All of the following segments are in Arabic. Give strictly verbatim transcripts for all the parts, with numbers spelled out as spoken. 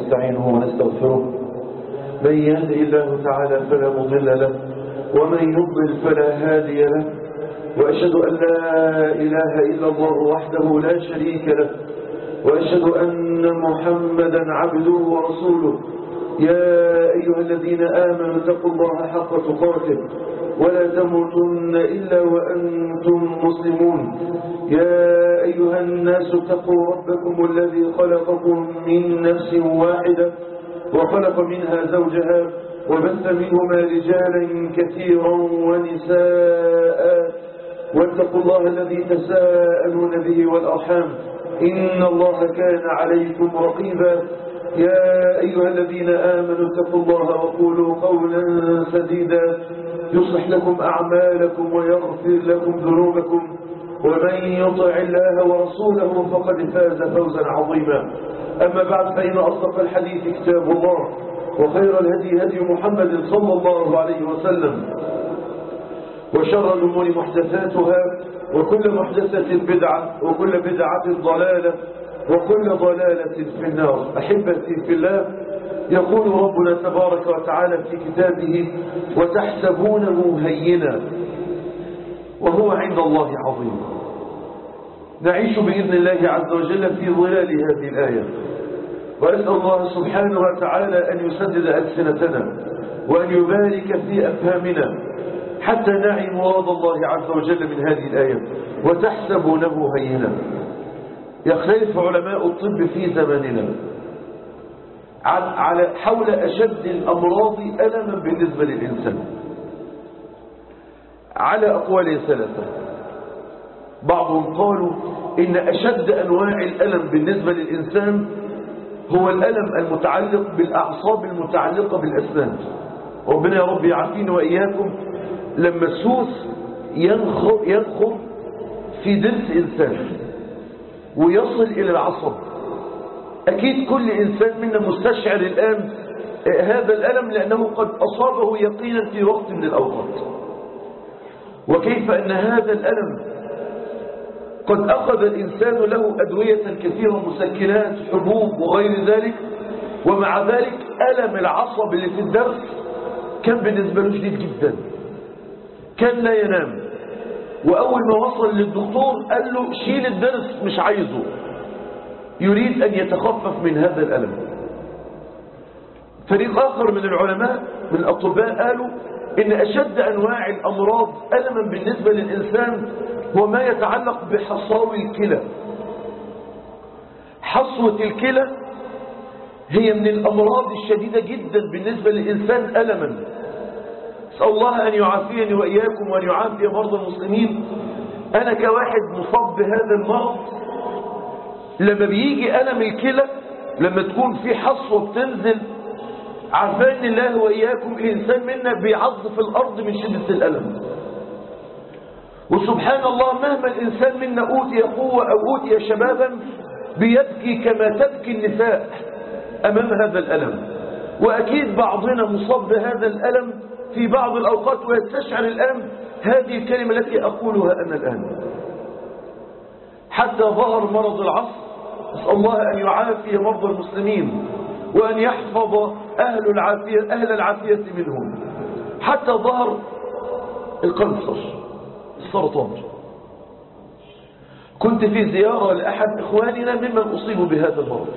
ونستعينه ونستغفره. من يهده الله تعالى فلا مضل له ومن يضلل فلا هادي له، وأشهد أن لا إله إلا الله وحده لا شريك له، وأشهد أن محمدا عبده ورسوله. يا أيها الذين آمنوا اتقوا الله حق تقاته ولا تموتن إلا وأنتم مسلمون. يا أيها الناس اتقوا ربكم الذي خلقكم من نفس واحدة وخلق منها زوجها وبث منهما رجالا كثيرا ونساء، واتقوا الله الذي تساءلون به والأرحام إن الله كان عليكم رقيبا. يا أيها الذين آمنوا اتقوا الله وقولوا قولا سديدا يصلح لكم أعمالكم ويغفر لكم ذنوبكم، ومن يطع الله ورسوله فقد فاز فوزا عظيما. أما بعد، فإن أصدق الحديث كتاب الله، وخير الهدي هدي محمد صلى الله عليه وسلم، وشر الأمور محدثاتها، وكل محدثة بدعة، وكل بدعة ضلالة، وكل ضلالة في النار. أحبتي في الله، يقول ربنا تبارك وتعالى في كتابه: وتحسبونه هينا وهو عند الله عظيم. نعيش بإذن الله عز وجل في ظلال هذه الآية، وأسأل الله سبحانه وتعالى أن يسدد ألسنتنا وأن يبارك في أفهامنا حتى نعي مراد الله عز وجل من هذه الآية. وتحسبونه هينا. يختلف علماء الطب في زماننا على حول أشد الأمراض ألما بالنسبة للإنسان على أقوال ثلاثة. بعضهم قالوا إن أشد أنواع الألم بالنسبة للإنسان هو الألم المتعلق بالأعصاب المتعلقة بالأسنان. ربنا يا رب يعافينا وإياكم لما السوس ينخر, ينخر في ضرس إنسان ويصل إلى العصب. أكيد كل إنسان منا مستشعر الآن هذا الألم، لأنه قد أصابه يقينا في وقت من الأوقات. وكيف أن هذا الألم قد أخذ الإنسان له أدوية كثيرة، مسكنات، حبوب وغير ذلك، ومع ذلك ألم العصب اللي في الضرس كان بالنسبة له شديد جدا، كان لا ينام. وأول ما وصل للدكتور قال له شيل الضرس، مش عايزه، يريد أن يتخفف من هذا الألم. فريق آخر من العلماء من الأطباء قالوا إن أشد أنواع الأمراض ألما بالنسبة للإنسان هو ما يتعلق بحصاوي الكلى. حصوة الكلى هي من الأمراض الشديدة جدا بالنسبة للإنسان ألما. أسأل الله أن يعافيني وإياكم وأن يعافي مرضى المسلمين. أنا كواحد مصاب بهذا المرض، لما بيجي ألم الكلى، لما تكون في حصوة بتنزل، عافاني الله وإياكم، الإنسان منا بيعض في الأرض من شدة الألم. وسبحان الله، مهما الإنسان منا أوتي قوة أو أوتي شبابا بيبكي كما تبكي النساء أمام هذا الألم. وأكيد بعضنا مصاب بهذا الألم في بعض الأوقات ويستشعر الآن هذه الكلمة التي أقولها أنا الآن. حتى ظهر مرض العصر، أسأل الله أن يعافي مرضى المسلمين وأن يحفظ أهل العافية, أهل العافية منهم. حتى ظهر القنصر، السرطان. كنت في زيارة لأحد إخواننا ممن أصيبوا بهذا المرض،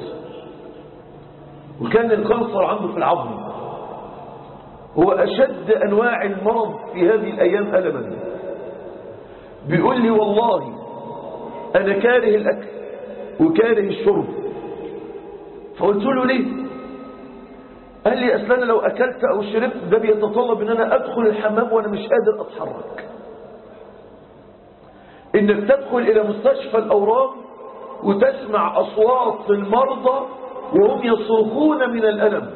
وكان القنصر عنده في العظم. هو أشد أنواع المرض في هذه الأيام ألما. بيقول لي والله أنا كاره الأكل وكاره الشرب. فقلت له ليه؟ قال لي أصل أنا لو أكلت أو شربت ده بيتطلب أن أنا أدخل الحمام وأنا مش قادر أتحرك. إنك تدخل إلى مستشفى الأورام وتسمع أصوات المرضى وهم يصرخون من الألم.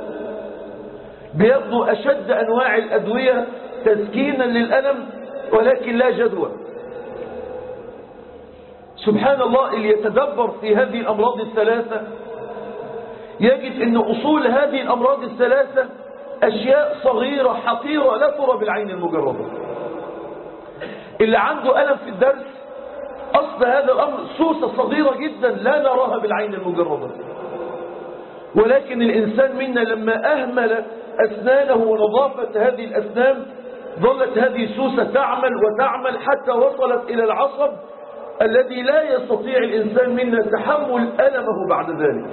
بياخدوا أشد أنواع الأدوية تسكينا للألم ولكن لا جدوى. سبحان الله، اللي يتدبر في هذه الأمراض الثلاثة يجد أن أصول هذه الأمراض الثلاثة أشياء صغيرة حقيرة لا ترى بالعين المجردة. اللي عنده ألم في الدرس أصل هذا الأمر سوسة صغيرة جدا لا نراها بالعين المجردة. ولكن الإنسان منا لما أهمل أسنانه ونظافة هذه الأسنان ظلت هذه السوسة تعمل وتعمل حتى وصلت إلى العصب الذي لا يستطيع الإنسان منا تحمل ألمه بعد ذلك.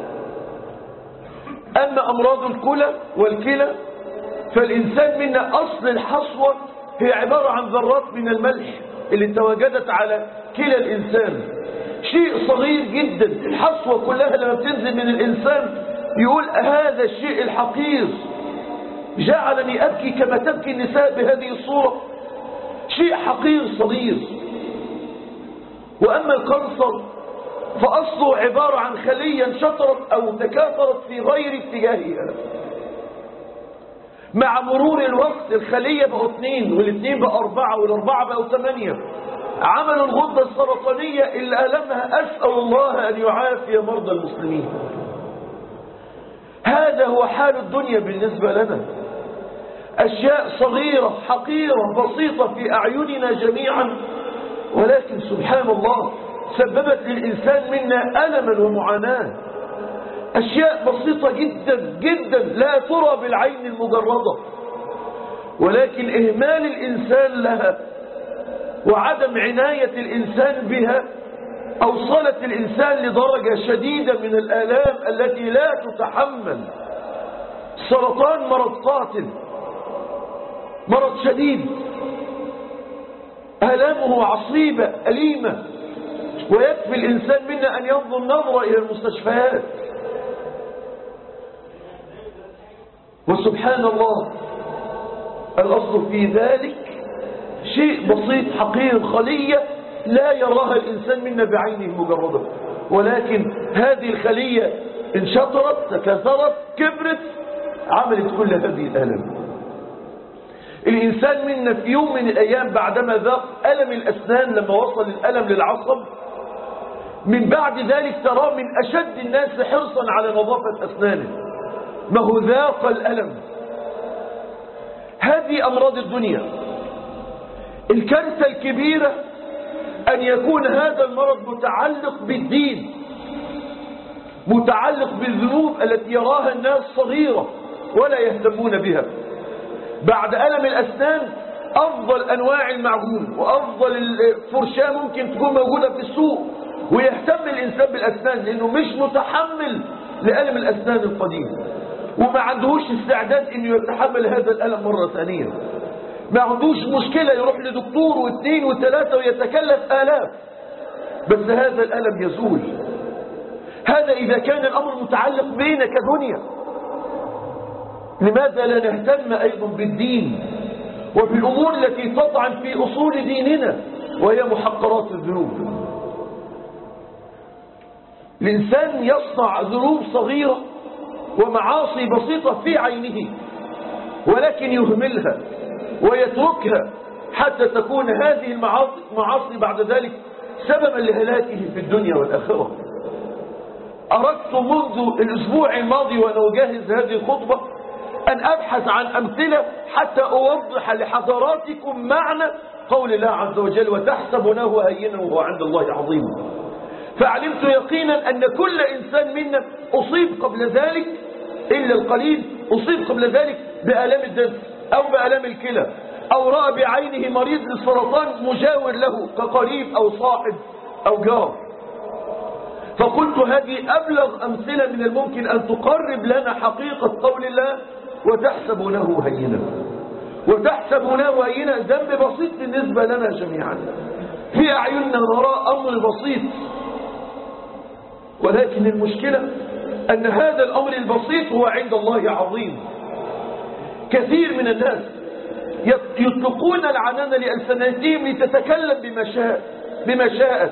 أما أمراض الكلى والكلى فالإنسان منا أصل الحصوة هي عبارة عن ذرات من الملح اللي تواجدت على كلى الإنسان، شيء صغير جدا. الحصوة كلها لما بتنزل من الإنسان يقول هذا الشيء الحقير جعلني أبكي كما تبكي النساء بهذه الصورة، شيء حقير صغير. وأما القنصر فأصله عبارة عن خلية انشطرت أو تكاثرت في غير اتجاهها. مع مرور الوقت الخلية بقوا اثنين والاثنين بقوا أربعة والأربعة بقوا ثمانية، عملوا الغدة السرطانية اللي ألمها أسأل الله أن يعافي مرضى المسلمين. هذا هو حال الدنيا بالنسبة لنا، أشياء صغيرة حقيرة بسيطة في أعيننا جميعا، ولكن سبحان الله سببت للإنسان منا ألما ومعاناة. أشياء بسيطة جدا جدا لا ترى بالعين المجردة، ولكن إهمال الإنسان لها وعدم عناية الإنسان بها أوصلت الإنسان لدرجة شديدة من الآلام التي لا تتحمل. السرطان مرض قاتل، مرض شديد، آلامه عصيبة أليمة، ويكفي الإنسان منا أن ينظر نظرة إلى المستشفيات. وسبحان الله الأصل في ذلك شيء بسيط حقير، خلية لا يراها الإنسان منا بعينه المجردة، ولكن هذه الخلية انشطرت تكاثرت كبرت عملت كل هذه الآلام. الإنسان منا في يوم من الأيام بعدما ذاق ألم الأسنان لما وصل الألم للعصب، من بعد ذلك ترى من أشد الناس حرصا على نظافة أسنانه، ما هو ذاق الألم. هذه أمراض الدنيا. الكارثة الكبيرة أن يكون هذا المرض متعلق بالدين، متعلق بالذنوب التي يراها الناس صغيرة ولا يهتمون بها. بعد ألم الأسنان أفضل أنواع المعجون وأفضل الفرشاة ممكن تكون موجودة في السوق، ويهتم الإنسان بالأسنان لأنه مش متحمل لألم الأسنان القديم، وما عندهوش استعداد أنه يتحمل هذا الألم مرة ثانية. ما عندوش مشكلة يروح لدكتور واثنين وثلاثة ويتكلف آلاف، بس هذا الألم يزول. هذا إذا كان الأمر متعلق بينا كدنيا. لماذا لا نهتم أيضا بالدين وبالأمور التي تطعن في أصول ديننا وهي محقرات الذنوب؟ الإنسان يصنع ذنوب صغيرة ومعاصي بسيطة في عينه، ولكن يهملها ويتركها حتى تكون هذه المعاصي بعد ذلك سببا لهلاكه في الدنيا والآخرة. أردت منذ الأسبوع الماضي وأنا أجهز هذه الخطبة أن أبحث عن أمثلة حتى أوضح لحضراتكم معنى قول الله عز وجل وتحسبونه هينا وهو عند الله عظيم. فعلمت يقينا أن كل إنسان منا أصيب قبل ذلك إلا القليل، أصيب قبل ذلك بآلام الدم أو بآلام الكلى، أو رأى بعينه مريض للسرطان مجاور له كقريب أو صاحب أو جار. فقلت هذه أبلغ أمثلة من الممكن أن تقرب لنا حقيقة قول الله وتحسبونه هينا. وتحسبونه هينا ذنب بسيط بالنسبة لنا جميعا، في أعيننا نرى أمر بسيط، ولكن المشكلة أن هذا الأمر البسيط هو عند الله عظيم. كثير من الناس يطلقون العنان لألسنتهم لتتكلم بما شاء بما شاءت.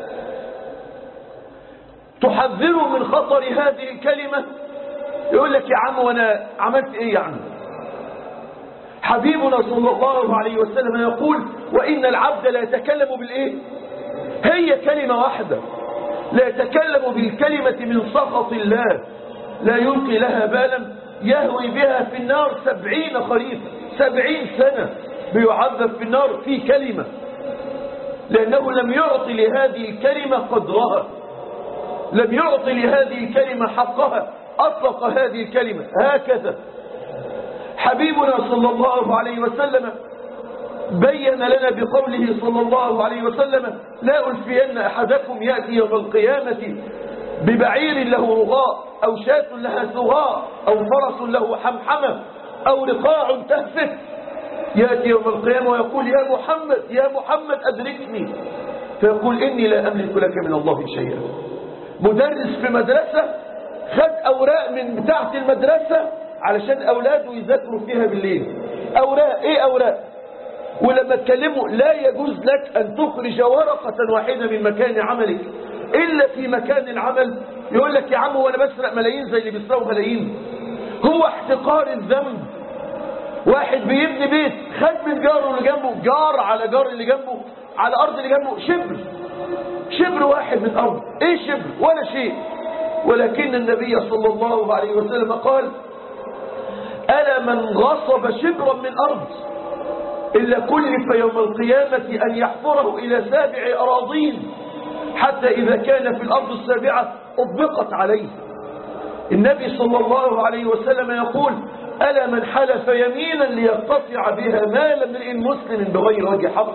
تحذره من خطر هذه الكلمة، يقول لك يا عم وانا عملت ايه يعني؟ حبيبنا صلى الله عليه وسلم يقول وإن العبد لا يتكلم بالإيه؟ هي كلمة واحدة، لا يتكلم بالكلمة من سخط الله لا يلقي لها بالا يهوي بها في النار سبعين خريفا، سبعين سنة بيعذب في النار في كلمة، لأنه لم يعطي لهذه الكلمة قدرها، لم يعطي لهذه الكلمة حقها، أطلق هذه الكلمة هكذا. حبيبنا صلى الله عليه وسلم بين لنا بقوله صلى الله عليه وسلم: لا ألفين أحدكم يأتي يوم القيامة ببعير له رغاء أو شاة لها ثغاء أو فرس له حمحمة أو رقاع تهفت، يأتي يوم القيامة ويقول: يا محمد يا محمد أدركني، فيقول: إني لا أملك لك من الله شيئا. مدرس في مدرسة خد أوراق من تحت المدرسة علشان أولاده يذاكروا فيها بالليل. أوراق إيه أوراق؟ ولما تكلمه: لا يجوز لك أن تخرج ورقة واحدة من مكان عملك إلا في مكان العمل. يقول لك: يا عم وأنا بسرق ملايين زي اللي بيسرقوا ملايين؟ هو احتقار الذنب. واحد بيبني بيت خد من جاره اللي جنبه، جار على جار اللي جنبه، على أرض اللي جنبه شبر، شبر واحد من أرض. إيه شبر؟ ولا شيء. ولكن النبي صلى الله عليه وسلم قال: ألا من غصب شبرا من أرض إلا كلف يوم القيامة أن يحفره إلى سابع أراضين حتى إذا كان في الأرض السابعة أطبقت عليه. النبي صلى الله عليه وسلم يقول: ألا من حلف يمينا ليقتطع بها مال امرئ مسلم بغير وجه حق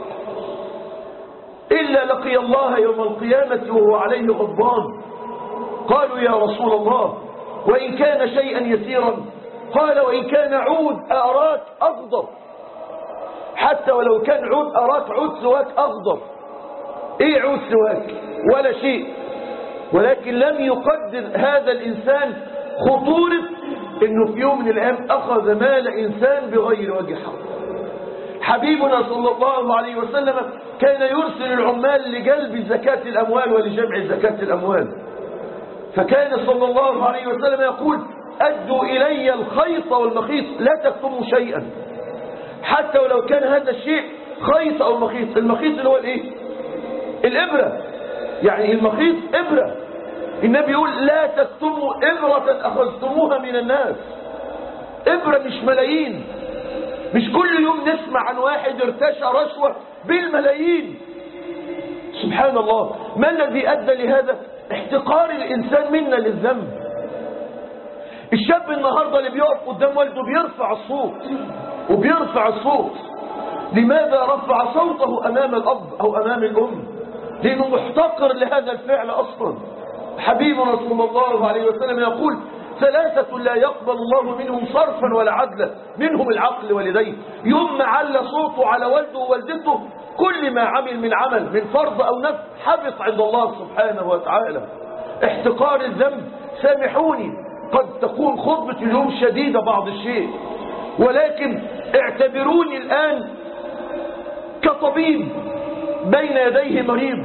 إلا لقي الله يوم القيامة وهو عليه غضبان. قالوا: يا رسول الله وإن كان شيئا يسيرا؟ قال: وإن كان عود أراك أخضر، حتى ولو كان عود أراك عود سواك أخضر. إيه عود سواك؟ ولا شيء. ولكن لم يقدر هذا الإنسان خطورة إنه في يوم من الأيام أخذ مال إنسان بغير وجه حق. حبيبنا صلى الله عليه وسلم كان يرسل العمال لجلب زكاة الأموال ولجمع زكاة الأموال، فكان صلى الله عليه وسلم يقول: أدوا إلي الخيط والمخيط لا تكتموا شيئا، حتى ولو كان هذا الشيء خيط أو مخيط. المخيط اللي هو الإيه؟ الإبرة، يعني المخيط إبرة. النبي يقول: لا تكتموا إبرة أخذتموها من الناس. إبرة مش ملايين، مش كل يوم نسمع عن واحد ارتشى رشوة بالملايين. سبحان الله. ما الذي أدى لهذا؟ احتقار الإنسان منا للذنب. الشاب النهاردة اللي بيقف قدام والده بيرفع الصوت وبيرفع الصوت. لماذا رفع صوته أمام الأب أو أمام الأم؟ لأنه محتقر لهذا الفعل أصلا. حبيبنا صلى الله عليه وسلم يقول: ثلاثة لا يقبل الله منهم صرفا ولا عدلا، منهم العقل والديه. يوم ما على صوته على والده ووالدته كل ما عمل من عمل من فرض أو نفل حبط عند الله سبحانه وتعالى. احتقار الذنب. سامحوني قد تكون خطبة اليوم شديدة بعض الشيء، ولكن اعتبروني الآن كطبيب بين يديه مريض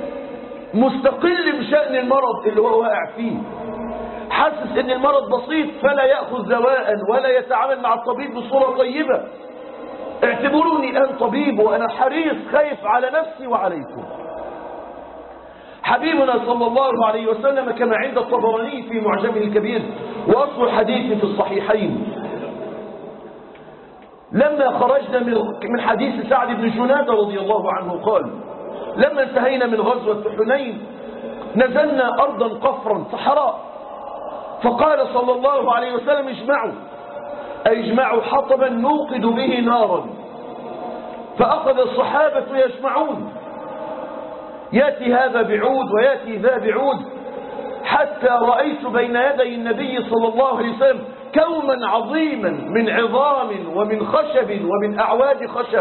مستقل بشأن المرض اللي هو واقع فيه، حاسس ان المرض بسيط فلا يأخذ دواء ولا يتعامل مع الطبيب بصورة طيبة. اعتبروني الآن طبيب وأنا حريص خايف على نفسي وعليكم. حبيبنا صلى الله عليه وسلم كما عند الطبراني في معجمه الكبير وأصل الحديث في الصحيحين، لما خرجنا من حديث سعد بن جنادة رضي الله عنه قال: لما انتهينا من غزوة حنين نزلنا أرضا قفرا صحراء، فقال صلى الله عليه وسلم: اجمعوا أي اجمعوا حطبا نوقد به نارا. فأخذ الصحابة يجمعون، يأتي هذا بعود ويأتي ذا بعود، حتى رأيت بين يدي النبي صلى الله عليه وسلم كوما عظيما من عظام ومن خشب ومن أعواد خشب.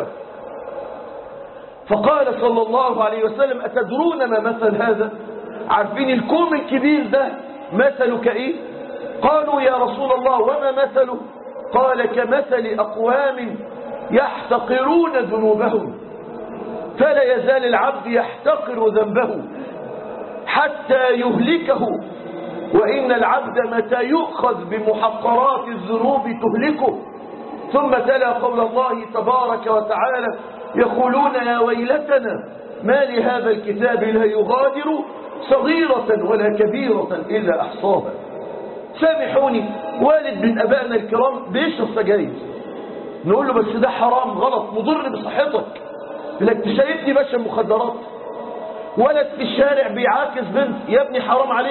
فقال صلى الله عليه وسلم: أتدرون ما مثل هذا؟ عارفين الكوم الكبير ده مثله كإيه؟ قالوا: يا رسول الله وما مثله؟ قال: كمثل أقوام يحتقرون ذنوبهم، فلا يزال العبد يحتقر ذنبه حتى يهلكه، وإن العبد متى يؤخذ بمحقرات الذنوب تهلكه. ثم تلا قول الله تبارك وتعالى: يقولون يا ويلتنا ما لهذا الكتاب لا يغادر صغيرة ولا كبيرة إلا أحصاها. سامحوني، والد من أبائنا الكرام بيشرب سجاير، نقول له: بس ده حرام غلط مضر بصحتك. لك شايفني باشا مخدرات؟ ولد في الشارع بيعاكس بنت، يا ابني حرام عليك.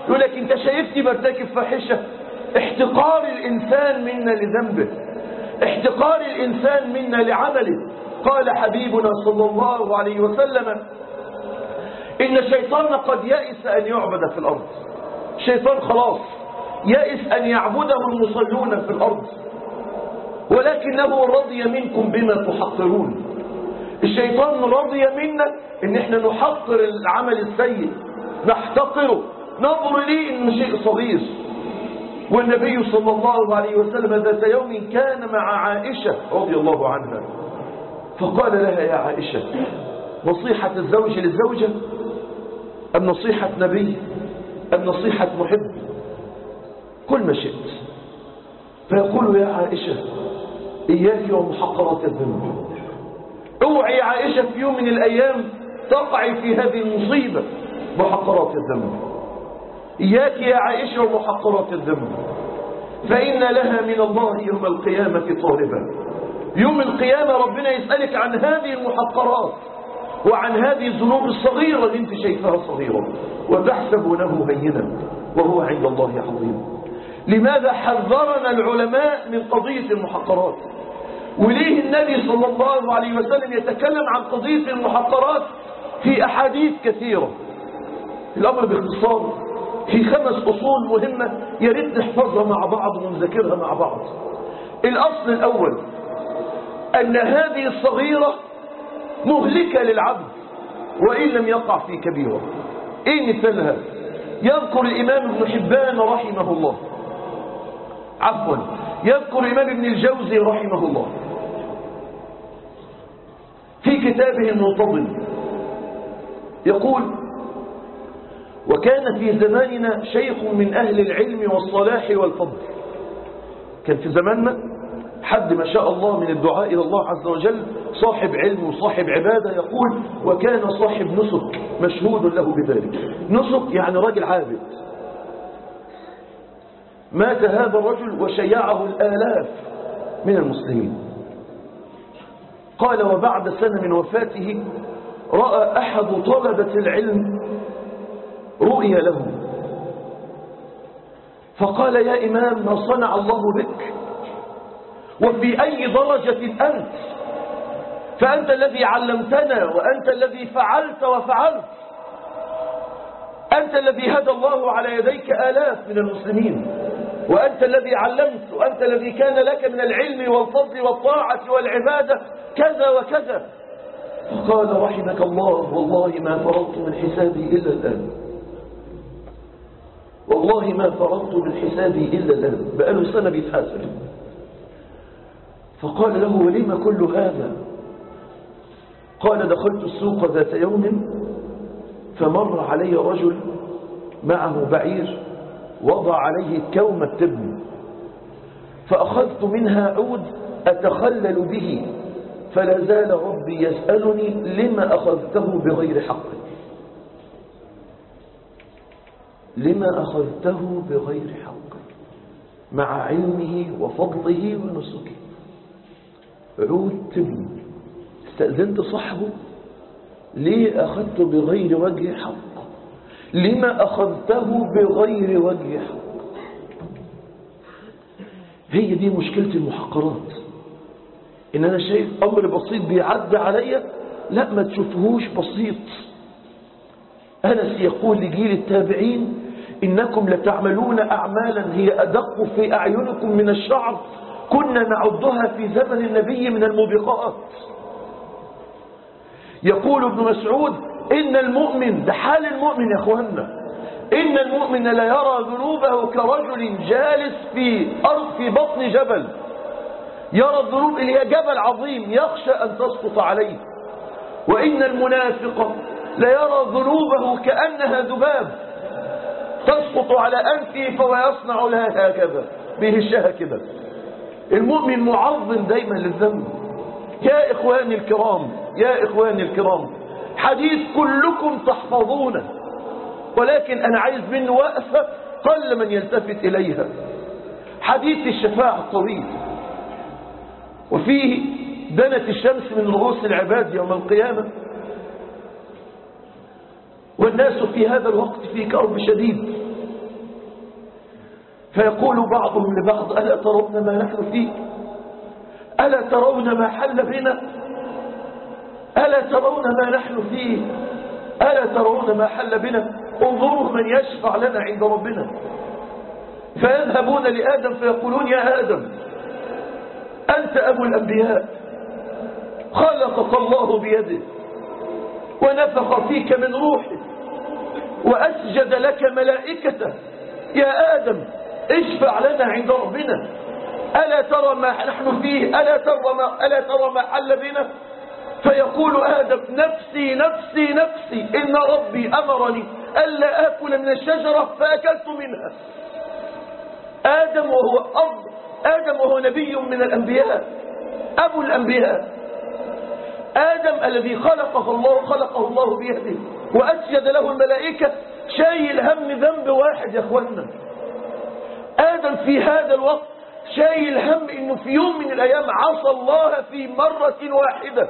يقول لك انت شايفني برتكب فاحشة؟ احتقار الإنسان منا لذنبه، احتقار الإنسان منا لعمله. قال حبيبنا صلى الله عليه وسلم إن الشيطان قد يئس أن يعبد في الأرض. الشيطان خلاص يئس أن يعبده المصلون في الأرض، ولكنه رضي منكم بما تحقرون. الشيطان رضي منا إن احنا نحقر العمل السيء، نحتقره، ننظر ليه إنه شيء صغير. والنبي صلى الله عليه وسلم ذات يوم كان مع عائشة رضي الله عنها، فقال لها يا عائشة نصيحة الزوج للزوجة أم نصيحة نبي أم نصيحة محب؟ كل ما شئت. فيقول يا عائشة إياك ومحقرات الذنب. اوعي يا عائشة في يوم من الأيام تقعي في هذه المصيبة، محقرات الذنب. إياك يا عائشة ومحقرات الذنب، فإن لها من الله يوم القيامة طالبا. يوم القيامة ربنا يسألك عن هذه المحقرات وعن هذه الذنوب الصغيرة اللي انت شايفها صغيرة وتحسبونه هينا وهو عند الله عظيم. لماذا حذرنا العلماء من قضية المحقرات؟ وليه النبي صلى الله عليه وسلم يتكلم عن قضية المحقرات في أحاديث كثيرة؟ الأمر باختصار في خمس أصول مهمة يا ريت نحفظها مع بعض ونذاكرها مع بعض. الأصل الأول أن هذه الصغيرة مهلكة للعبد وإن لم يقع في كبيرة. إيه مثالها؟ يذكر الإمام ابن حبان رحمه الله، عفوا يذكر الإمام ابن الجوزي رحمه الله في كتابه المنتظم، يقول وكان في زماننا شيخ من أهل العلم والصلاح والفضل. كان في زماننا حد ما شاء الله من الدعاء إلى الله عز وجل، صاحب علم وصاحب عبادة. يقول وكان صاحب نسك مشهود له بذلك. نسك يعني راجل عابد. مات هذا الرجل وشيعه الآلاف من المسلمين. قال وبعد سنة من وفاته رأى أحد طلبة العلم رؤيا له، فقال يا إمام ما صنع الله بك وفي أي درجة أنت؟ فأنت الذي علمتنا وأنت الذي فعلت وفعلت، أنت الذي هدى الله على يديك آلاف من المسلمين، وأنت الذي علمت، وأنت الذي كان لك من العلم والفضل والطاعة والعبادة كذا وكذا. فقال رحمك الله والله ما فرطت من حسابي إلا الآن، والله ما فرطت من حسابي إلا الآن. بقاله سنة بيتحاسب. فقال له ولم كل هذا؟ قال دخلت السوق ذات يوم فمر علي رجل معه بعير وضع عليه كوم التبن، فأخذت منها عود أتخلل به، فلا زال ربي يسألني لما أخذته بغير حق، لما أخذته بغير حق، مع علمه وفضله ونسكه. عود تبن استأذنت صاحبه ليه أخذته بغير وجه حق، لما أخذته بغير وجه حق. هي دي مشكلة المحقرات، إن أنا شايف أمر بسيط بيعدي عليا، لا ما تشوفهوش بسيط. أنس يقول لجيل التابعين إنكم لتعملون أعمالا هي أدق في أعينكم من الشعر كنا نعدها في زمن النبي من الموبقات. يقول ابن مسعود إن المؤمن، ده حال المؤمن يا أخوانا، إن المؤمن لا يرى ذنوبه كرجل جالس في أرض في بطن جبل، يرى الذنوب اللي هي جبل عظيم يخشى أن تسقط عليه. وإن المنافق لا يرى ذنوبه كأنها ذباب تسقط على أنفه فهو يصنع لها هكذا بيهشها كده. المؤمن معظم دايما للذنب. يا إخواني الكرام، يا إخواني الكرام، حديث كلكم تحفظونه، ولكن أنا عايز منه وقفة قل من يلتفت إليها. حديث الشفاعة الطويل، وفيه دنت الشمس من رؤوس العباد يوم القيامة، والناس في هذا الوقت في كرب شديد. فيقول بعضهم لبعض ألا ترون ما نحن فيه؟ ألا ترون ما حل بنا؟ ألا ترون ما نحن فيه؟ ألا ترون ما حل بنا؟ انظروا من يشفع لنا عند ربنا. فيذهبون لآدم فيقولون يا آدم أنت أبو الأنبياء، خلقك الله بيده ونفخ فيك من روحه وأسجد لك ملائكته، يا آدم اشفع لنا عند ربنا. ألا ترى ما نحن فيه؟ ألا ترى ما, ألا ترى ما حل بنا؟ فيقول آدم نفسي نفسي نفسي، إن ربي أمرني ألا آكل من الشجرة فأكلت منها. آدم وهو أب آدم وهو نبي من الأنبياء، أبو الأنبياء، آدم الذي خلقه الله خلقه الله بيده وأسجد له الملائكة، شايل هم ذنب واحد يا أخوانا. آدم في هذا الوقت شايل هم إنه في يوم من الأيام عصى الله في مرة واحدة.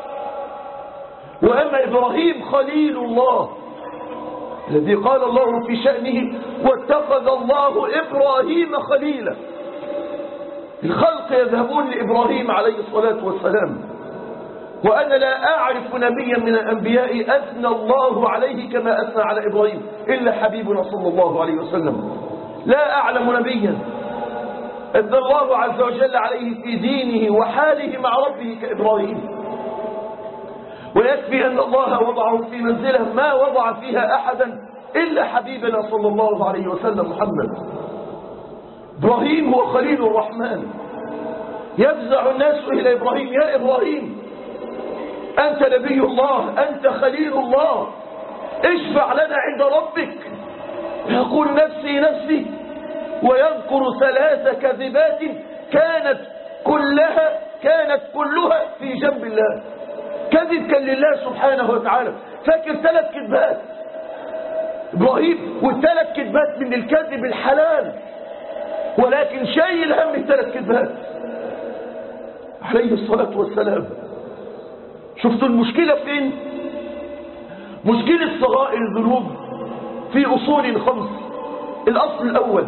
وأما إبراهيم خليل الله الذي قال الله في شأنه واتخذ الله إبراهيم خليلا، الخلق يذهبون لإبراهيم عليه الصلاة والسلام، وأنا لا أعرف نبيا من الأنبياء أثنى الله عليه كما أثنى على إبراهيم إلا حبيبنا صلى الله عليه وسلم. لا أعلم نبيا أثنى الله عز وجل عليه في دينه وحاله مع ربه كإبراهيم، ويكفي أن الله وضعه في منزله ما وضع فيها أحدا إلا حبيبنا صلى الله عليه وسلم محمد. إبراهيم هو خليل الرحمن. يفزع الناس إلى إبراهيم يا إبراهيم أنت نبي الله، أنت خليل الله، اشفع لنا عند ربك. يقول نفسي نفسي، ويذكر ثلاث كذبات كانت كلها كانت كلها في جنب الله. كذب كان لله سبحانه وتعالى. فاكر ثلاث كذبات إبراهيم، والثلاث كذبات من الكذب الحلال، ولكن شايل هم الثلاث كذبات عليه الصلاة والسلام. شفتوا المشكلة فين؟ مشكلة صغائر الذنوب في أصول خمس. الأصل الأول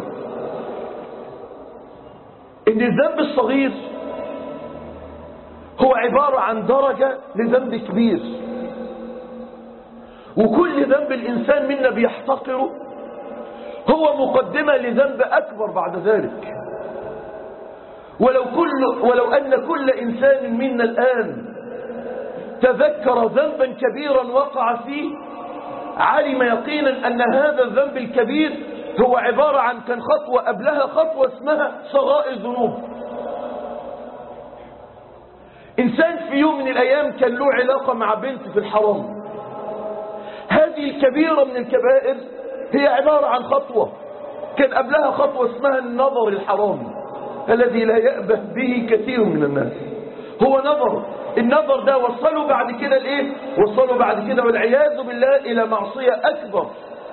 إن الذنب الصغير هو عبارة عن درجة لذنب كبير، وكل ذنب الإنسان منا بيحتقره هو مقدمة لذنب أكبر بعد ذلك. ولو, كل ولو أن كل إنسان منا الآن تذكر ذنبا كبيرا وقع فيه، علم يقينا أن هذا الذنب الكبير هو عبارة عن كان خطوة قبلها خطوة اسمها صغائر ذنوب. إنسان في يوم من الأيام كان له علاقة مع بنت في الحرام، هذه الكبيرة من الكبائر هي عبارة عن خطوة كان قبلها خطوة اسمها النظر الحرام الذي لا يأبه به كثير من الناس. هو نظر، النظر ده وصلوا بعد كده لإيه؟ وصلوا بعد كده والعياذ بالله إلى معصية أكبر.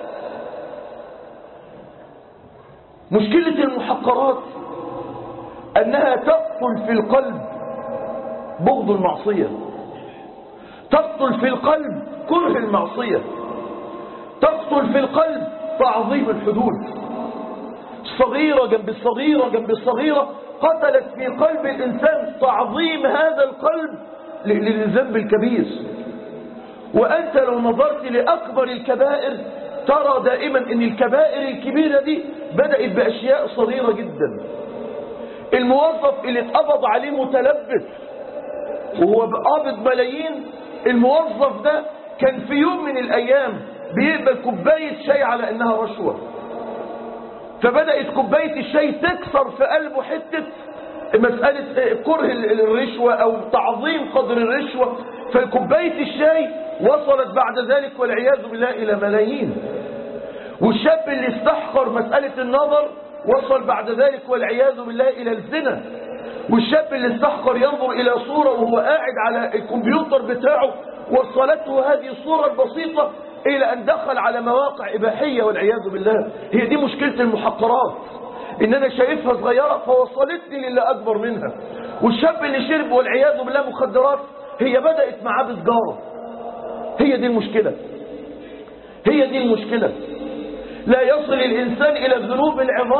مشكلة المحقرات أنها تقتل في القلب بغض المعصية، تقتل في القلب كره المعصية، تقتل في القلب تعظيم الحدود. صغيرة جنب الصغيرة جنب الصغيرة قتلت في قلب الإنسان تعظيم هذا القلب للذنب الكبير. وأنت لو نظرت لأكبر الكبائر ترى دائما أن الكبائر الكبيرة دي بدأت بأشياء صغيرة جدا. الموظف اللي اتقبض عليه متلبس وهو قابض ملايين، الموظف ده كان في يوم من الأيام بيقبل كوباية شاي على أنها رشوة، فبدأت كوباية الشاي تكسر في قلبه حتة مسألة كره الرشوة أو تعظيم قدر الرشوة، فكوباية الشاي وصلت بعد ذلك والعياذ بالله إلى ملايين. والشاب اللي استحقر مسألة النظر وصل بعد ذلك والعياذ بالله إلى الزنا. والشاب اللي استحقر ينظر إلى صورة وهو قاعد على الكمبيوتر بتاعه وصلته هذه الصورة البسيطة إلى أن دخل على مواقع إباحية والعياذ بالله. هي دي مشكلة المحقرات، إن أنا شايفها صغيرة فوصلتني للي أكبر منها. والشاب اللي شرب والعياذ بالله مخدرات هي بدأت معاه بسجارة. هي دي المشكلة، هي دي المشكلة. لا يصل الإنسان إلى الذنوب العظام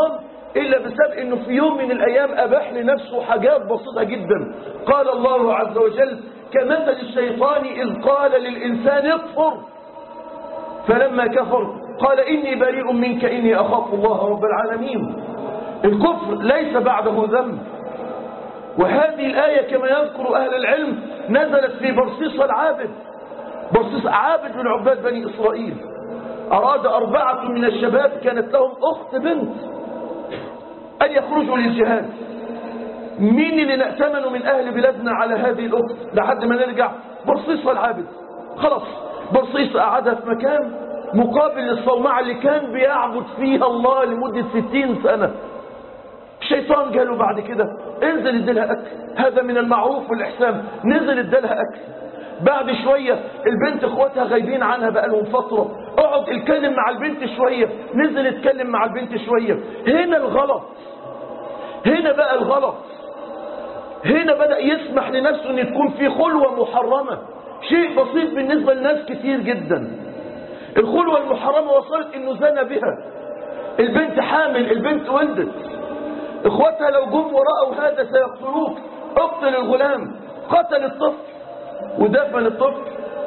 إلا بسبب أنه في يوم من الأيام أباح لنفسه حاجات بسيطة جدا. قال الله عز وجل: كمثل الشيطان إذ قال للإنسان اكفر فلما كفر قال إني بريء منك إني أخاف الله رب العالمين. الكفر ليس بعده ذنب. وهذه الآية كما يذكر أهل العلم نزلت في برصيص العابد، برصيص عابد من عباد بني إسرائيل. أراد أربعة من الشباب كانت لهم أخت بنت أن يخرجوا للجهاد. مين اللي نأتمن من أهل بلادنا على هذه الأخت لحد ما نرجع؟ برصيص العابد. خلاص برصيص قعدها في مكان مقابل للصومعة اللي كان بيعبد فيها الله لمدة ستين سنة. الشيطان قاله بعد كده: انزل اديلها أكل، هذا من المعروف والإحسان. نزل اديلها أكل. بعد شوية البنت اخواتها غايبين عنها بقالهم فترة، اقعد اتكلم مع البنت شوية. نزل اتكلم مع البنت شوية. هنا الغلط، هنا بقى الغلط. هنا بدأ يسمح لنفسه ان تكون في خلوة محرمة. شيء بسيط بالنسبة لناس كتير جدا. الخلوة المحرمة وصلت انه زنى بها. البنت حامل، البنت ولدت. اخواتها لو جم ورأوا هذا سيقتلوك. اقتل الغلام. قتل الطفل ودفن الطفل.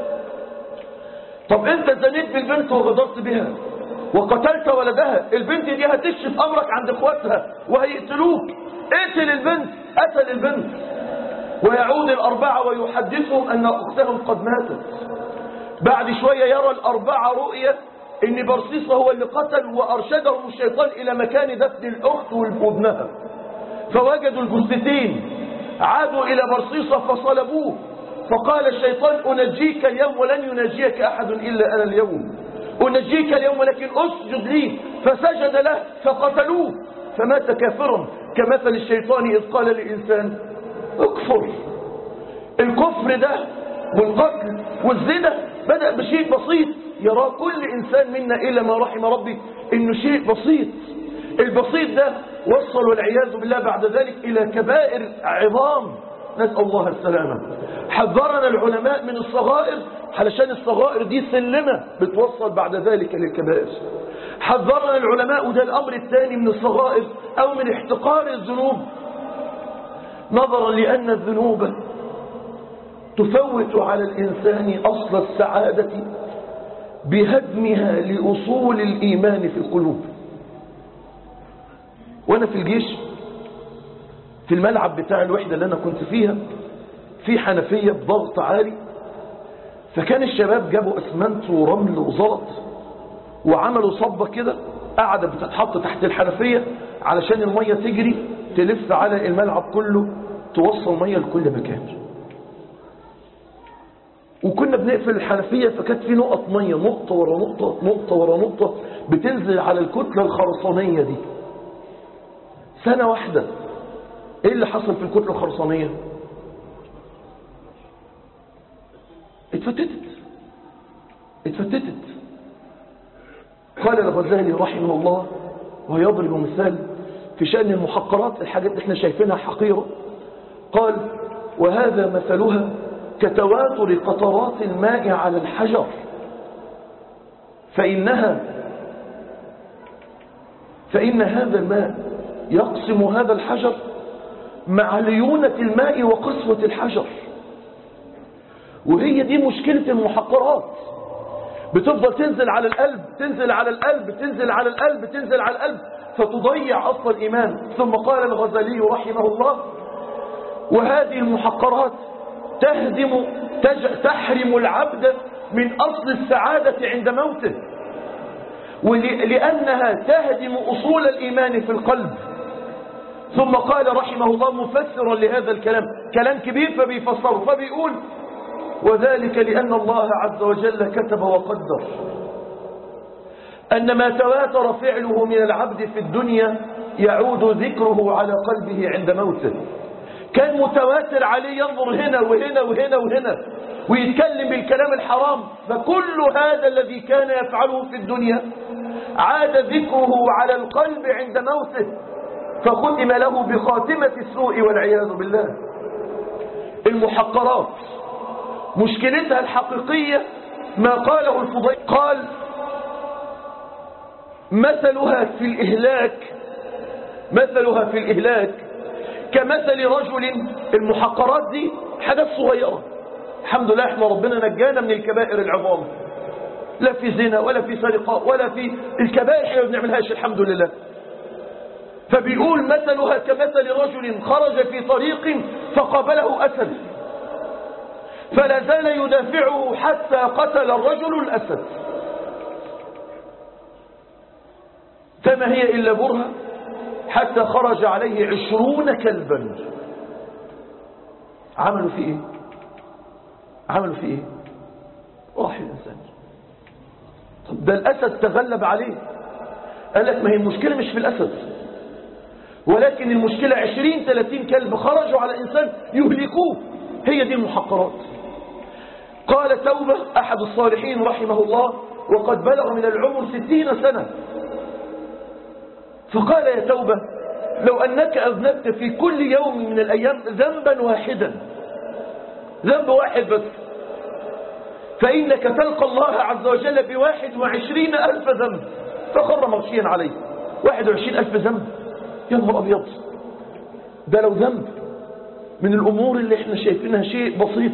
طب انت زنيت بالبنت وغدرت بها وقتلت ولدها، البنت دي هتكشف امرك عند اخواتها وهيقتلوك. اقتل البنت. قتل البنت. ويعود الاربعه ويحدثهم ان اختهم قد ماتت. بعد شويه يرى الاربعه رؤيه ان برصيصه هو اللي قتل، وارشدهم الشيطان الى مكان دفن الاخت وابنها. فوجدوا الجثتين، عادوا الى برصيصه فصلبوه. فقال الشيطان: أنجيك اليوم ولن ينجيك أحد إلا أنا اليوم. أنجيك اليوم ولكن أسجد لي. فسجد له فقتلوه فمات كافرا كمثل الشيطان إذ قال للإنسان اكفر. الكفر ده والقتل والزنا بدأ بشيء بسيط يراه كل إنسان منا إلا ما رحم ربي إنه شيء بسيط. البسيط ده وصل والعياذ بالله بعد ذلك إلى كبائر عظام، نسأل الله السلامة. حذرنا العلماء من الصغائر علشان الصغائر دي سلمة بتوصل بعد ذلك للكبائر. حذرنا العلماء، وده الأمر الثاني من الصغائر أو من احتقار الذنوب، نظرا لأن الذنوب تفوت على الإنسان أصل السعادة بهدمها لأصول الإيمان في القلوب. وأنا في الجيش في الملعب بتاع الوحدة اللي أنا كنت فيها في حنفية بضغط عالي، فكان الشباب جابوا اسمنت ورمل وزلط وعملوا صبة كده قاعدة بتتحط تحت الحنفية علشان المية تجري تلف على الملعب كله توصل مية لكل مكان. وكنا بنقفل الحنفية فكانت في نقط مية نقطة ورا نقطة نقطة ورا نقطة بتنزل على الكتلة الخرسانية دي. سنة واحدة ايه اللي حصل في الكتلة الخرسانية؟ اتفتتت اتفتتت. قال الغزالي رحمه الله ويضرب مثال في شأن المحقرات، الحاجات اللي احنا شايفينها حقيرة، قال: وهذا مثلها كتواتر قطرات الماء على الحجر، فإنها فإن هذا الماء يقسم هذا الحجر مع ليونة الماء وقسوة الحجر. وهي دي مشكلة المحقرات، بتفضل تنزل على القلب تنزل على القلب تنزل على القلب تنزل على القلب فتضيع أصل الإيمان. ثم قال الغزالي رحمه الله: وهذه المحقرات تهدم تحرم العبد من أصل السعادة عند موته، ولأنها تهدم أصول الإيمان في القلب. ثم قال رحمه الله مفسرا لهذا الكلام، كلام كبير فبيفسره فبيقول: وذلك لأن الله عز وجل كتب وقدر أن ما تواتر فعله من العبد في الدنيا يعود ذكره على قلبه عند موته. كان متواتر عليه ينظر هنا وهنا وهنا وهنا ويتكلم بالكلام الحرام، فكل هذا الذي كان يفعله في الدنيا عاد ذكره على القلب عند موته، فختم له بخاتمة السوء والعياذ بالله. المحقرات مشكلتها الحقيقية ما قاله الفضيل، قال: مثلها في الإهلاك مثلها في الإهلاك كمثل رجل. المحقرات دي حاجات صغيرة، الحمد لله احنا ربنا نجانا من الكبائر العظام، لا في زنا ولا في سرقة ولا في الكبائر احنا ما بنعملهاش الحمد لله. فبيقول مثلها كمثل رجل خرج في طريق فقابله أسد فلا زال يدافعه حتى قتل الرجل الأسد، فما هي إلا برهة حتى خرج عليه عشرون كلبا. عملوا فيه ايه؟ عملوا فيه ايه؟ راح الإنسان. طب ده الأسد تغلب عليه. قال لك ما هي المشكلة مش في الأسد، ولكن المشكلة عشرين ثلاثين كلب خرجوا على إنسان يهلكوه. هي دي المحقرات. قال توبة أحد الصالحين رحمه الله وقد بلغ من العمر ستين سنة، فقال يا توبة لو أنك أذنبت في كل يوم من الأيام ذنبا واحدا، ذنب واحد بس، فإنك تلقى الله عز وجل بواحد وعشرين ألف ذنب. فخر مغشيا عليه. واحد وعشرين ألف ذنب، يا نهار أبيض، ده لو ذنب من الأمور اللي احنا شايفينها شيء بسيط.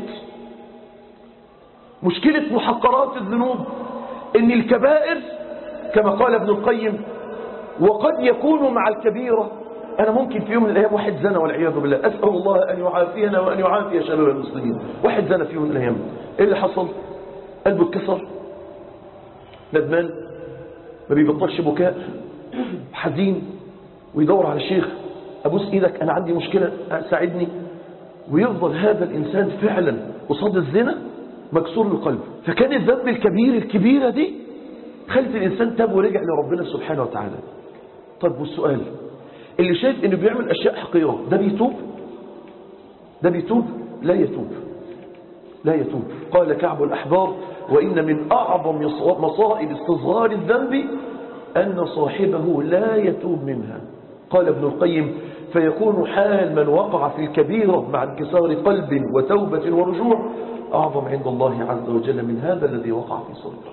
مشكلة محقرات الذنوب ان الكبائر كما قال ابن القيم وقد يكون مع الكبيرة. أنا ممكن في يوم من الأيام واحد زنى والعياذ بالله، أسأل الله أن يعافينا وأن يعافي شباب المسلمين. واحد زنى في يوم من الأيام، إيه اللي حصل؟ قلبه اتكسر، ندمان، ما بيبطلش بكاء، حزين، ويدور على الشيخ أبوس إيدك أنا عندي مشكلة ساعدني، ويفضل هذا الإنسان فعلا قصاد الزنا مكسور القلب. فكان الذنب الكبير الكبيرة دي خلت الإنسان تاب ورجع لربنا سبحانه وتعالى. طيب والسؤال، اللي شايف انه بيعمل اشياء حقيرة ده بيتوب؟ ده بيتوب؟ لا يتوب، لا يتوب. قال كعب الأحبار وإن من أعظم مصائب استصغار الذنب أن صاحبه لا يتوب منها. قال ابن القيم فيكون حال من وقع في الكبيرة مع انكسار قلب وتوبة ورجوع أعظم عند الله عز وجل من هذا الذي وقع في صغيره.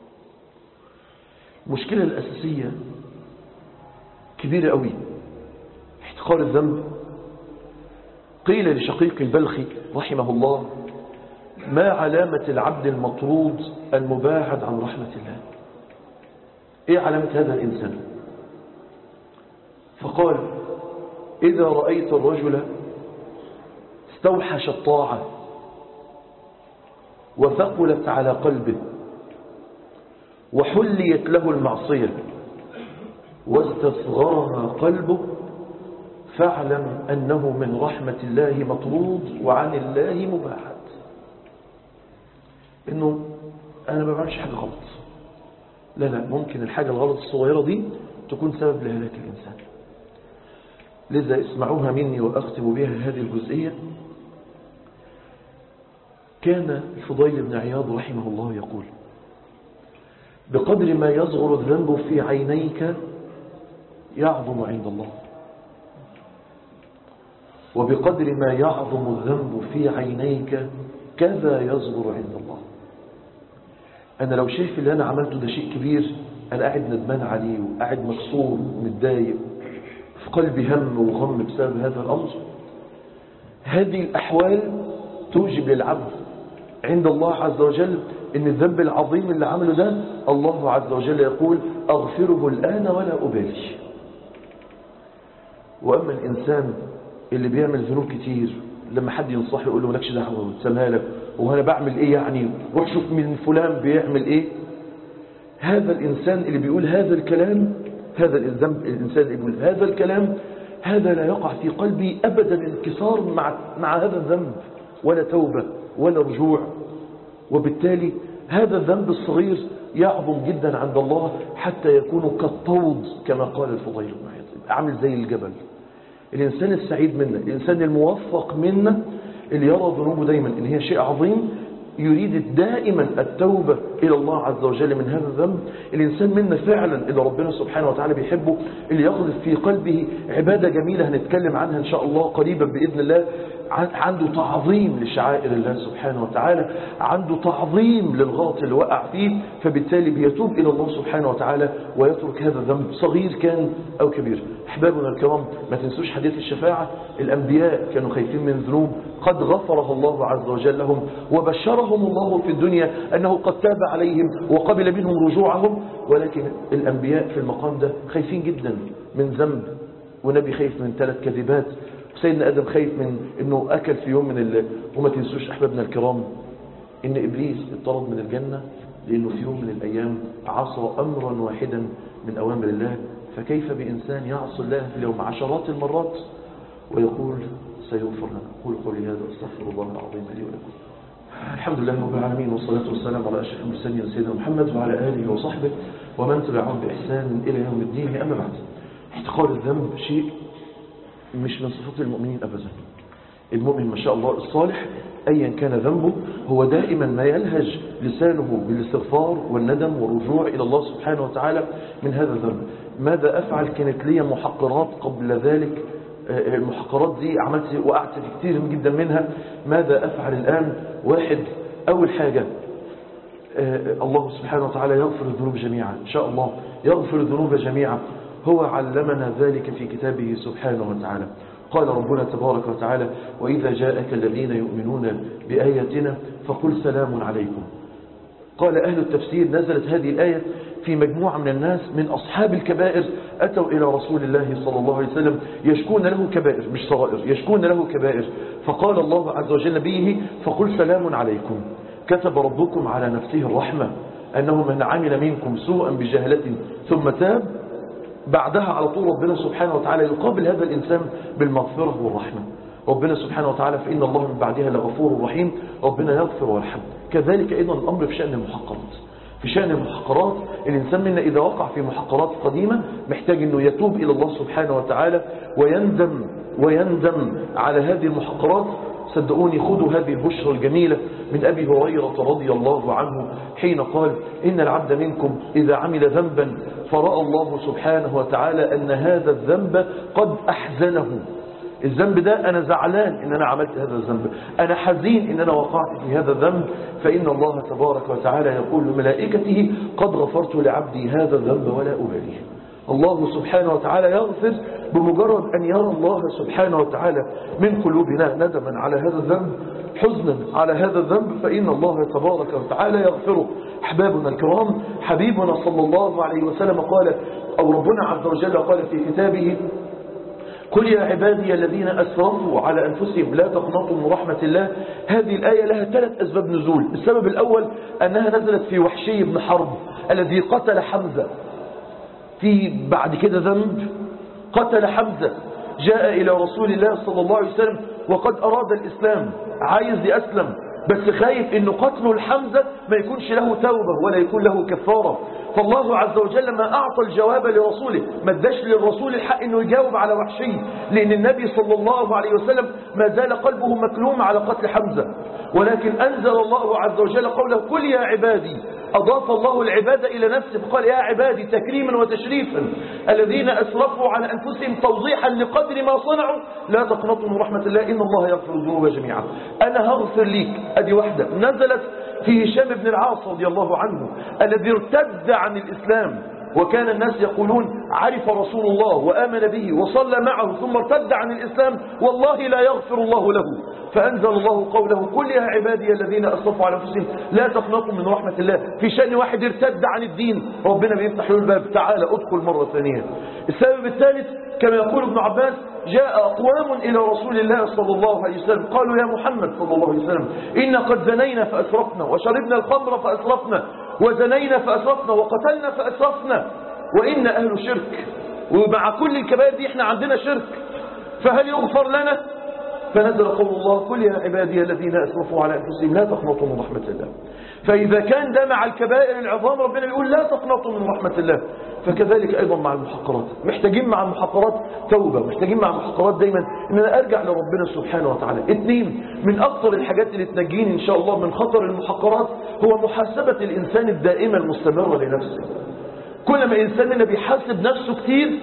المشكلة الأساسية كبيرة قوي، احتقار الذنب. قيل لشقيق البلخي رحمه الله ما علامة العبد المطرود المباعد عن رحمة الله؟ ايه علامة هذا الإنسان؟ فقال إذا رأيت الرجل استوحش الطاعة وثقلت على قلبه وحليت له المعصية واستصغرها قلبه فاعلم أنه من رحمة الله مطرود وعن الله مباعد. إنه أنا ما بعملش حاجة غلط، لا لا، ممكن الحاجة الغلط الصغيرة دي تكون سبب لهلاك الإنسان. لذا اسمعوها مني وأختم بها هذه الجزئية. كان الفضيل بن عياض رحمه الله يقول بقدر ما يصغر الذنب في عينيك يعظم عند الله، وبقدر ما يعظم الذنب في عينيك كذا يصغر عند الله. أنا لو شايف اللي أنا عملته ده شيء كبير، أنا قاعد ندمان عليه وقاعد مكسور ومتضايق، في قلبي هم وغم بسبب هذا الأمر، هذه الأحوال توجب للعبد عند الله عز وجل إن الذنب العظيم اللي عمله ده الله عز وجل يقول أغفره الآن ولا أبالي. وأما الإنسان اللي بيعمل ذنوب كتير لما حد ينصحه يقول له مالكش دعوة وتسامها لك وأنا بعمل إيه يعني، روح شوف من فلان بيعمل إيه، هذا الإنسان اللي بيقول هذا الكلام، هذا الذنب الإنسان اللي بيقول هذا الكلام، هذا لا يقع في قلبي أبدا انكسار مع مع هذا الذنب ولا توبة ولا رجوع، وبالتالي هذا الذنب الصغير يعظم جدا عند الله حتى يكون كالطود كما قال الفضيل بن عياض، عامل زي الجبل. الإنسان السعيد منا، الإنسان الموفق منا اللي يرى ذنوبه دايما إن هي شيء عظيم، يريد دائما التوبة إلى الله عز وجل من هذا الذنب. الإنسان منا فعلا اللي ربنا سبحانه وتعالى بيحبه، اللي يقذف في قلبه عبادة جميلة هنتكلم عنها إن شاء الله قريبا بإذن الله، عنده تعظيم لشعائر الله سبحانه وتعالى، عنده تعظيم للغلط اللي وقع فيه، فبالتالي بيتوب إلى الله سبحانه وتعالى ويترك هذا الذنب صغير كان أو كبير. أحبابنا الكرام، ما تنسوش حديث الشفاعة. الأنبياء كانوا خايفين من ذنوب قد غفرها الله عز وجل لهم، وبشرهم الله في الدنيا أنه قد تاب عليهم وقبل منهم رجوعهم، ولكن الأنبياء في المقام ده خايفين جدا من ذنب، ونبي خايف من ثلاث كذبات، سيدنا آدم خايف من أنه أكل في يوم من ال... وما تنسوش أحبابنا الكرام إن إبليس اطرد من الجنة لأنه في يوم من الأيام عصى أمرا واحدا من أوامر الله. فكيف بإنسان يعصي الله في اليوم عشرات المرات ويقول سيغفر لنا؟ قولوا قولي هذا أستغفر الله العظيم لي ولكم. الحمد لله رب العالمين، والصلاة والسلام على أشرف المرسلين سيدنا محمد وعلى آله وصحبه ومن تبعهم بإحسان إلى يوم الدين. أما بعد، احتقار الذنب شيء مش من صفات المؤمنين أبدا. المؤمن ما شاء الله الصالح أيا كان ذنبه هو دائما ما يلهج لسانه بالاستغفار والندم والرجوع إلى الله سبحانه وتعالى من هذا الذنب. ماذا أفعل؟ كانت لي محقرات قبل ذلك، المحقرات دي عملت وقعت في كتير جدا منها. ماذا أفعل الآن؟ واحد، أول حاجة الله سبحانه وتعالى يغفر الذنوب جميعا إن شاء الله، يغفر الذنوب جميعا. هو علمنا ذلك في كتابه سبحانه وتعالى. قال ربنا تبارك وتعالى: وإذا جاءك الذين يؤمنون بآياتنا فقل سلام عليكم. قال أهل التفسير نزلت هذه الآية في مجموعة من الناس من أصحاب الكبائر أتوا إلى رسول الله صلى الله عليه وسلم يشكون له كبائر مش صغائر، يشكون له كبائر، فقال الله عز وجل نبيه: فقل سلام عليكم، كتب ربكم على نفسه الرحمة أنه من عمل منكم سوءا بجهلة ثم تاب، بعدها على طول ربنا سبحانه وتعالى يقابل هذا الإنسان بالمغفرة والرحمة. ربنا سبحانه وتعالى فإن الله من بعدها لغفور رحيم، ربنا يغفر ويرحم. كذلك أيضا الأمر في شأن المحقرات. في شأن المحقرات الإنسان منا إذا وقع في محقرات قديمة محتاج أنه يتوب إلى الله سبحانه وتعالى ويندم ويندم على هذه المحقرات. صدقوني خذوا هذه البشرى الجميلة من أبي هريرة رضي الله عنه حين قال: إن العبد منكم إذا عمل ذنبا فرأى الله سبحانه وتعالى أن هذا الذنب قد أحزنه، الذنب ده أنا زعلان إن أنا عملت هذا الذنب، أنا حزين إن أنا وقعت في هذا الذنب، فإن الله تبارك وتعالى يقول لملائكته: قد غفرت لعبدي هذا الذنب ولا أباليه. الله سبحانه وتعالى يغفر بمجرد أن يرى الله سبحانه وتعالى من قلوبنا ندما على هذا الذنب، حزنا على هذا الذنب، فإن الله تبارك وتعالى يغفره. أحبابنا الكرام، حبيبنا صلى الله عليه وسلم قال، أو ربنا عز وجل قال في كتابه: قل يا عبادي الذين أسرفوا على أنفسهم لا تقنطوا من رحمة الله. هذه الآية لها ثلاث أسباب نزول. السبب الأول أنها نزلت في وحشي بن حرب الذي قتل حمزة، في بعد كده ذنب قتل حمزة، جاء إلى رسول الله صلى الله عليه وسلم وقد أراد الإسلام، عايز يأسلم بس خايف إنه قتله الحمزة ما يكونش له توبة ولا يكون له كفارة. فالله عز وجل ما أعطى الجواب لرسوله، ما اداش للرسول الحق إنه يجاوب على وحشي، لأن النبي صلى الله عليه وسلم ما زال قلبه مكلوم على قتل حمزة، ولكن أنزل الله عز وجل قوله: قل يا عبادي. أضاف الله العبادة إلى نفسه فقال: يا عبادي تكريما وتشريفا، الذين أسرفوا على أنفسهم توضيحا لقدر ما صنعوا لا تقنطوا من رحمة الله إن الله يغفر الذنوب جميعا. أنا هغفر ليك. أدي واحدة نزلت في هشام بن العاص رضي الله عنه الذي ارتد عن الإسلام، وكان الناس يقولون: عرف رسول الله وآمن به وصلى معه ثم ارتد عن الإسلام والله لا يغفر الله له. فأنزل الله قوله: قل يا عبادي الذين أسرفوا على أنفسهم لا تقنطوا من رحمة الله. في شأن واحد ارتد عن الدين ربنا بيفتح له الباب: تعالى ادخل مرة ثانية. السبب الثالث كما يقول ابن عباس: جاء أقوام إلى رسول الله صلى الله عليه وسلم قالوا: يا محمد صلى الله عليه وسلم إنا قد زنينا فأسرفنا وشربنا الخمر فأسرفنا وزنينا فأسرفنا وقتلنا فأسرفنا وإن أهل شرك، ومع كل الكبائر دي احنا عندنا شرك، فهل يغفر لنا؟ فنزل قول الله: قل يا عبادي الذين أسرفوا على أنفسهم لا تقنطوا من رحمة الله. فإذا كان ده مع الكبائر العظام ربنا يقول لا تقنطوا من رحمة الله، فكذلك أيضا مع المحقرات. محتاجين مع المحقرات توبة، محتاجين مع المحقرات دايما إن أنا أرجع لربنا سبحانه وتعالى. اثنين من أكثر الحاجات اللي تنجيني إن شاء الله من خطر المحقرات هو محاسبة الإنسان الدائمة المستمرة لنفسه. كل ما إنساننا بيحاسب نفسه كتير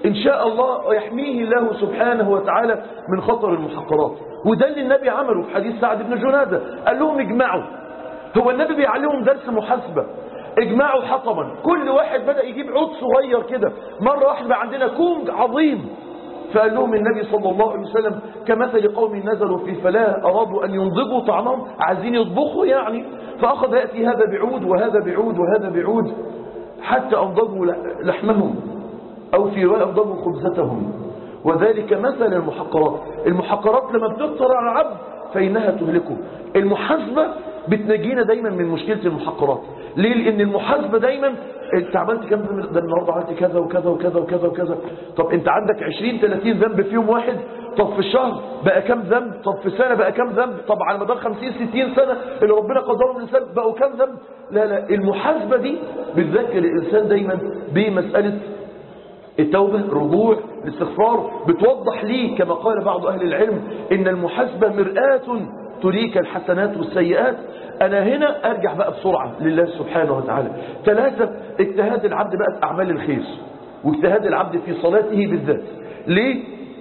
إن شاء الله يحميه الله سبحانه وتعالى من خطر المحقرات. وده اللي النبي عمله في حديث سعد بن جنادة، قال لهم اجمعوا. هو النبي بيعلمهم درس محاسبة، اجمعوا حطبا. كل واحد بدأ يجيب عود صغير كده، مرة واحدة بقى عندنا كوم عظيم. فقال لهم النبي صلى الله عليه وسلم كمثل قوم نزلوا في فلاة أرادوا أن ينضجوا طعامهم، عايزين يطبخوا يعني، فأخذ يأتي هذا بعود وهذا بعود وهذا بعود حتى أنضجوا لحمهم، أو في رواية أنضجوا خبزتهم. وذلك مثل المحقرات. المحقرات لما بتقطر على العبد فإنها تهلكه. المحاسبة بتنجينا دايما من مشكلة المحقرات. ليه؟ لأن المحاسبة دايما انت عملت كم ذنب؟ ده النهارده عملت كذا وكذا وكذا وكذا وكذا. طب انت عندك عشرين ثلاثين ذنب في يوم واحد، طب في الشهر بقى كم ذنب؟ طب في السنة بقى كم ذنب؟ طب على مدار خمسين ستين سنة اللي ربنا قدرهم الإنسان بقوا كم ذنب؟ لا لا، المحاسبة دي بتذكر الإنسان دايما بمسألة التوبة، الرجوع، الاستغفار. بتوضح ليه كما قال بعض أهل العلم إن المحاسبة مرآة تريك الحسنات والسيئات. أنا هنا أرجع بقى بسرعة لله سبحانه وتعالى. ثلاثة، اجتهاد العبد بقى في أعمال الخير، واجتهاد العبد في صلاته بالذات. ليه؟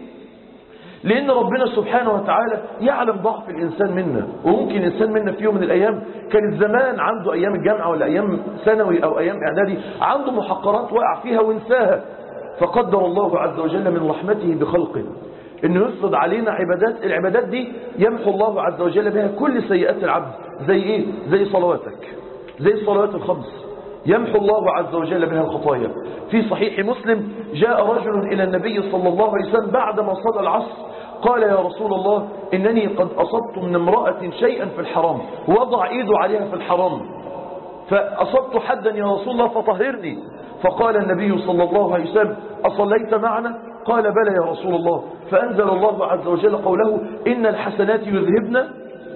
لأن ربنا سبحانه وتعالى يعلم ضعف الإنسان منا، وممكن الإنسان منا في يوم من الأيام كان زمان عنده أيام الجامعة ولا أيام ثانوي أو أيام إعدادي عنده محقرات وقع فيها وانساها، فقدر الله عز وجل من رحمته بخلقه إنه يفرض علينا عبادات. العبادات دي يمحو الله عز وجل بها كل سيئات العبد. زي إيه؟ زي صلواتك، زي الصلوات الخمس يمحو الله عز وجل بها الخطايا. في صحيح مسلم جاء رجل إلى النبي صلى الله عليه وسلم بعدما صلى العصر قال يا رسول الله إنني قد أصبت من امرأة شيئا في الحرام، وضع إيده عليها في الحرام، فأصبت حدا يا رسول الله فطهرني. فقال النبي صلى الله عليه وسلم أصليت معنا؟ قال بلى يا رسول الله. فأنزل الله عز وجل قوله إن الحسنات يذهبن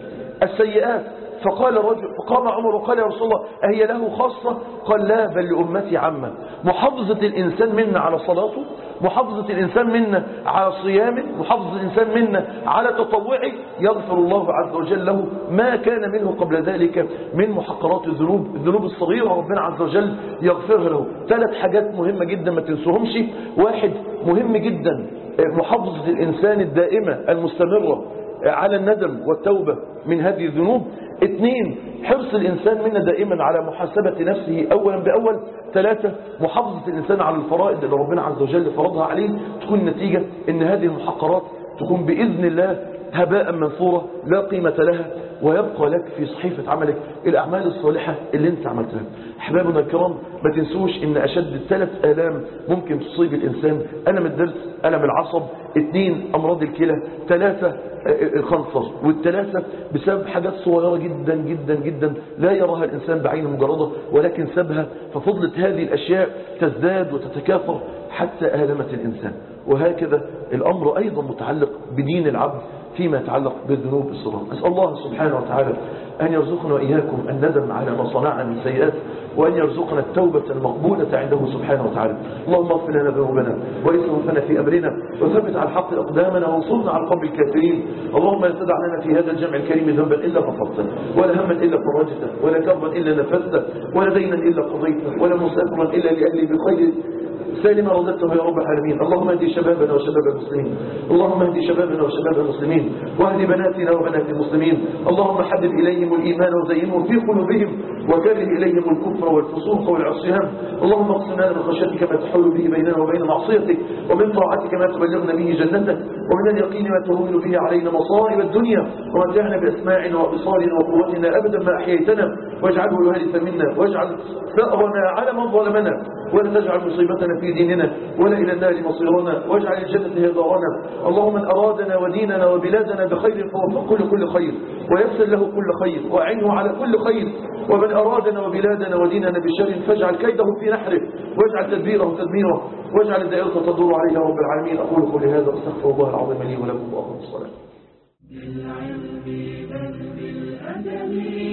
السيئات. فقال الرجل، فقام عمر وقال يا رسول الله أهي له خاصة؟ قال لا، بل لأمتي عامة. محافظة الإنسان منا على صلاته، محافظة الإنسان منا على صيامه، محافظة الإنسان منا على تطوعه، يغفر الله عز وجل له ما كان منه قبل ذلك من محقرات الذنوب. الذنوب الصغيرة ربنا عز وجل يغفرها له. ثلاث حاجات مهمة جدا ما تنسوهمش. واحد مهم جدا، محافظة الإنسان الدائمة المستمرة على الندم والتوبة من هذه الذنوب. اثنين، حرص الإنسان منا دائما على محاسبة نفسه أولا بأول. ثلاثة، محافظة الإنسان على الفرائض اللي ربنا عز وجل فرضها عليه، تكون نتيجة ان هذه المحقرات تكون بإذن الله هباء منثورا لا قيمة لها، ويبقى لك في صحيفة عملك الأعمال الصالحة اللي انت عملتها. أحبابنا الكرام، ما تنسوش ان أشد الثلاث آلام ممكن تصيب الإنسان: ألم الضرس، ألم العصب، اثنين أمراض الكلى، ثلاثة الخنصر. والثلاثة بسبب حاجات صغيرة جدا جدا جدا لا يراها الإنسان بعين مجردة، ولكن سبها ففضلت هذه الأشياء تزداد وتتكاثر حتى آلمت الإنسان. وهكذا الأمر أيضا متعلق بدين العبد فيما يتعلق بالذنوب الصغار. أسأل الله سبحانه وتعالى أن يرزقنا وإياكم الندم على ما صنعنا من سيئات، وأن يرزقنا التوبة المقبولة عنده سبحانه وتعالى. اللهم اغفر لنا ذنوبنا وإسرافنا في أمرنا، وثبت على الحق أقدامنا، وانصرنا على القوم الكافرين. اللهم لا تدع لنا في هذا الجمع الكريم ذنبا إلا غفرته، ولا هما إلا فرجته، ولا كربا إلا نفسته، ولا دينا إلا قضيته، ولا مسافرا إلا لأهله بخير سالما رزقته يا رب العالمين. اللهم اهدي شبابنا وشباب المسلمين، اللهم اهدي شبابنا وشباب المسلمين، واهدي بناتنا وبنات المسلمين. اللهم حبب إليهم الإيمان وزينه في قلوبهم، وكره إليهم الكفر والفسوق والعصيان. اللهم اقسم لنا من خشيتك ما تحول به بيننا وبين معصيتك، ومن طاعتك ما تبلغنا به جنتك، ومن اليقين ما تهون به علينا مصائب الدنيا، ومتعنا بأسماعنا وأبصارنا وقوتنا أبدا ما أحييتنا، واجعله الوارث منا، واجعل ثأرنا على من ظلمنا، ولا تجعل مصيبتنا في ديننا، ولا إلى النار مصيرنا، واجعل الجنة هي دارنا. اللهم من أرادنا وديننا وبلادنا بخير فوفقه لكل خير، ويسر له كل خير، وأعنه على كل خير. ومن أرادنا وبلادنا وديننا بشر فاجعل كيده في نحره، واجعل تدبيره تدميره، واجعل الدائرة تدور عليه يا رب العالمين. أقول قولي هذا واستغفر الله العظيم لي ولكم، وأقم الصلاة. بالعلم بل بالأدب